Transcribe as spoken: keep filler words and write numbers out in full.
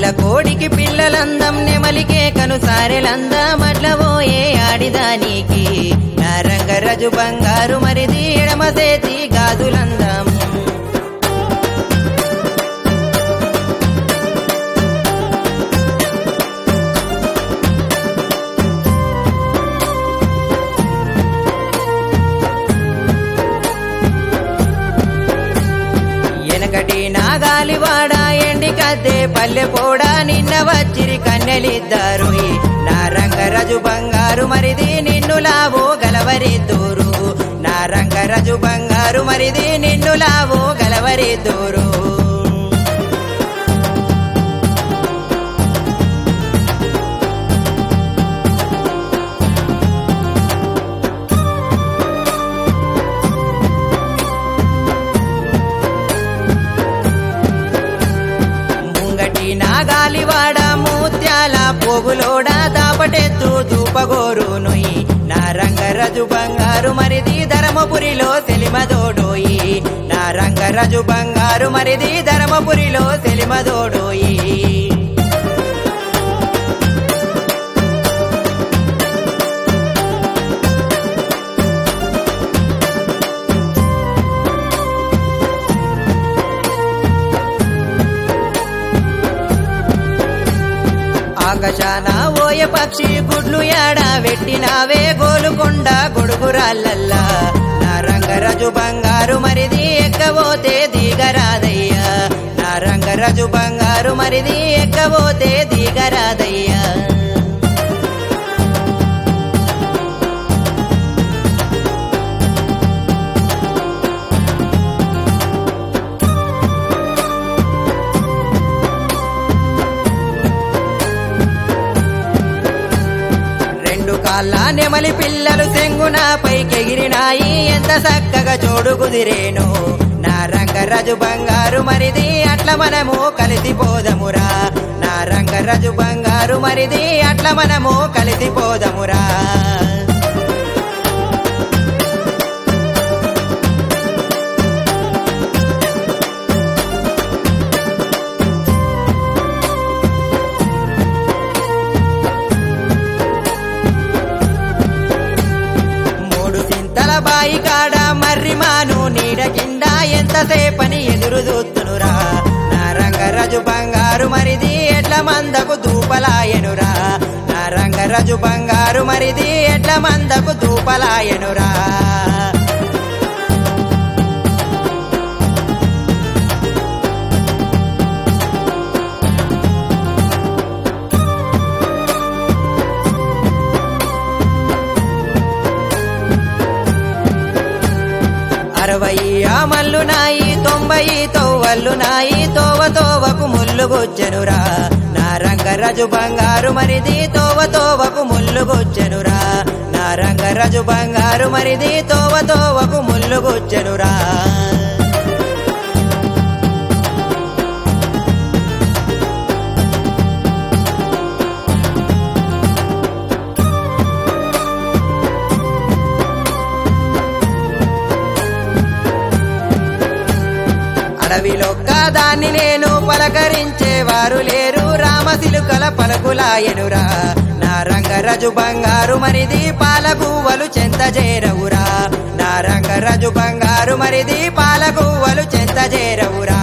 నల్ల కోడికి పిల్లలందం నెమలికే కను సారెలందం అట్ల పోయే ఆడిదానికి నా రంగరాజు బంగారు మరిది ఎడమ చేతి గాజులందం ఎనకటి నాగాలివాడ ఎండి కద్దే పల్లె పోడా నిన్న వచ్చిరి కన్నెలిద్దారు నా రంగరాజు బంగారు మరిది నిన్ను లావో గలవరిద్దూరు నా రంగరాజు బంగారు మరిది నిన్ను లావో గలవరిద్దూరు నాగాలివాడ మూత్యాల పోగులోడ దాపటెత్తు దూపగోరు నొయ్యి నా రంగరాజు బంగారు మరిది ధర్మపురిలో సెలిమదోడోయి నా రంగరాజు బంగారు మరిది ధర్మపురిలో సెలిమదోడోయి ఆకాశాన ఓయ పక్షి గుడ్లు యాడ వెట్టినావే గోలుకొండ గొడుగురాళ్ళల్లా నా రంగరాజు బంగారు మరిది ఎక్కబోతే దిగరాదయ్యా నా రంగరాజు బంగారు మరిది ఎక్కబోతే దిగరాదయ్యా కాళ్ళ నెమలి పిల్లలు సెంగున పైకెగిరినాయి ఎంత చక్కగా చోడు కుదిరేను నా రంగరాజు బంగారు మరిది అట్ల మనము కలిసిపోదమురా నా రంగరాజు బంగారు మరిది అట్ల మనము కలిసిపోదమురా బాయి కాడ మర్రి మాను నీడ కింద ఎంతసేపని ఎదురు చూస్తునురా నా రంగరాజు బంగారు మరిది ఎట్ల మందకు దూపలాయనురా నా రంగరాజు బంగారు మరిది ఎట్ల మందకు దూపలాయనురా అరవై ఆమల్లు నాయి తొంభై తోవల్లు నాయి తోవ తోవకు ముల్లుగొచ్చెనురా నా రంగరాజు బంగారు మరిది తోవ తోవకు ముల్లుగొచ్చెనురా నా రంగరాజు బంగారు మరిది తోవ తోవకు ముల్లుగొచ్చెనురా అడవిలొక్క దాన్ని నేను పలకరించేవారు లేరు రామశిలుకల పలుకులాయనురా నా రంగరాజు బంగారు మరిది పాలగువ్వలు చెంత చేరవురా నా రంగరాజు బంగారు మరిది పాలగువ్వలు చెంత చేరవురా